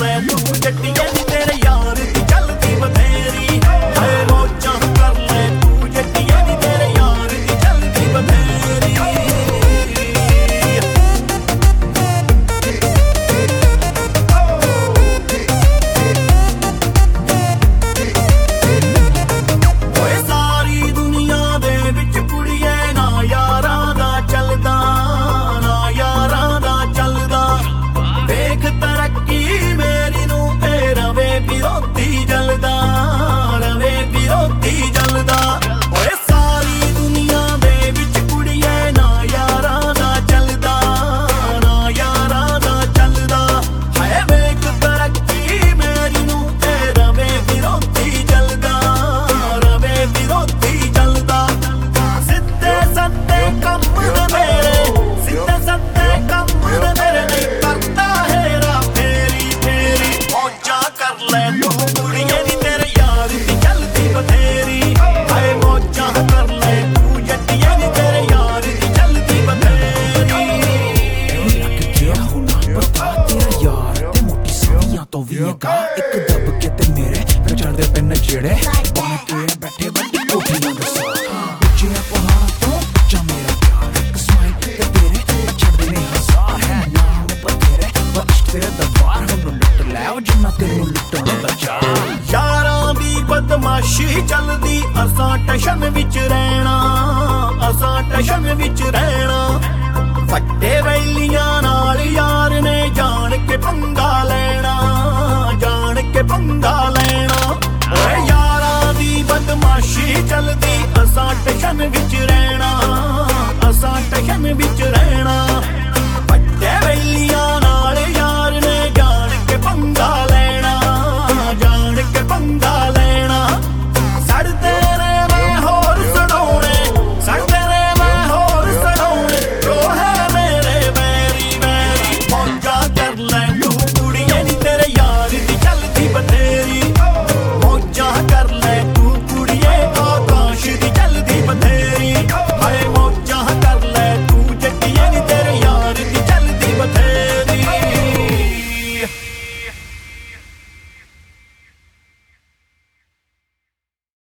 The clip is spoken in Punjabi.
ਲੈ ਤੂੰ ਜੱਟੀਏ ਨੀ ਤੇਰੇ ਯਾਰ ਦੀ ਚੱਲਦੀ ਬਥੇਰੀ ਹਾਏ ਮੌਜਾਂ ਕਰ ਲੈ ਤੂੰ ਜੱਟੀਏ ਨੀ ਤੇਰੇ ਯਾਰ ਦੀ ਚੱਲਦੀ ਬਥੇਰੀ ਓਏ ਸਾਰੀ ਦੁਨੀਆ ਦੇ ਵਿੱਚ ਕੁੜੀਏ ਨਾ ਯਾਰਾਂ ਦਾ ਚੱਲਦਾ ਨਾ ਯਾਰਾਂ ਦਾ ਚੱਲਦਾ ਵੇਖ ਤਰੱਕੀ ਮੇਰੀ ਨੂੰ ਤੇ ਰਵੇ ਵਿਰੋਧੀ ਜਲਦਾ ਰਵੇ ਵਿਰੋਧੀ ਜਲਦਾ ਓਏ ਸਾਰੀ ਦੁਨੀਆ ਦੇ ਵਿੱਚ ਕੁੜੀਏ ਨਾ ਯਾਰਾਂ ਦਾ ਚੱਲਦਾ ਨਾ ਯਾਰਾਂ ਦਾ ਚੱਲਦਾ ਹਾਏ ਵੇਖ ਤਰੱਕੀ ਮੇਰੀ ਨੂੰ ਤੇ ਰਵੇ ਵਿਰੋਧੀ ਜਲਦਾ ਰਵੇ ਵਿਰੋਧੀ ਜਲਦਾ ਸਿੱਧੇ ਸੱਤੇ ਕੰਮ ਦੇ ਮੇਰੇ ਸਿੱਧੇ ਸੱਤੇ ਕੰਮ ਦੇ ਮੇਰੇ ਨਹੀਂ ਕਰਦਾ ਹੈਰਾ ਫੇਰੀ ਫੇਰੀ ਮੌਜਾਂ ਕਰ ਲੈ ਤੂੰ ਕੁੜੀਏ ਨੀ ਤੇਰੇ ਯਾਰ ਦੀ ਚੱਲਦੀ ਬਥੇਰੀ ਹਾਏ ਮੌਜਾਂ ਕਰ ਲੈ ਤੂੰ ਜੱਟੀਏ ਨੀ ਤੇਰੇ ਯਾਰ ਦੀ ਚੱਲਦੀ ਬਥੇਰੀ ਲੱਗ ਗਿਆ ਹੁਣਾ ਪਤਾ ਤੇਰਾ ਯਾਰ ਤੇ ਮੋਟੀ ਸਾਈਆਂ ਤੋਂ ਵੀ ਹੈਗਾ ਇੱਕ ਦੱਬ ਕੇ ਤੇ ਮੇਰੇ ਫਿਰ ਚੜਦੇ ਪੈਨ ਜਿਹੜੇ ਬਣ ਕੇ ਬੈਠੇ ਵੱਡੀ ਕੋਠੀਆਂ ਦੇ ਸਾਹ ਉੱਚੀਆਂ ਪਹਾੜਾਂ ਤੋਂ ਉੱਚਾ ਮੇਰਾ ਪਿਆਰ ਇੱਕ ਸਮਾਈਲ ਤੇ ਤੇਰੇ ਛੱਡਦੇ ਨੇ ਹਜ਼ਾਰ ਹੈ ਨਾਮ ਬਥੇਰੇ ਪਰ ਇਸ਼ਕ ਤੇਰੇ ਦਰਬਾਰ ਨੂੰ ਲੁੱਟ ਲੈ ਉਹ ਜਿੰਨਾ ਤੈਨੂੰ ਲੁੱਟਣ ਦਾ ਚਾਹ ਯਾਰਾਂ ਦੀ ਬਦਮਾਸ਼ੀ ਚੱਲਦੀ ਅਸਾਂ ਟਸ਼ਨ ਵਿੱਚ ਰਹਿਣਾ ਅਸਾਂ ਟਸ਼ਨ ਵਿੱਚ ਰਹਿਣਾ ਵੱਡੇ ਵੈਲੀਆਂ ਨਾਲ ਯਾਰ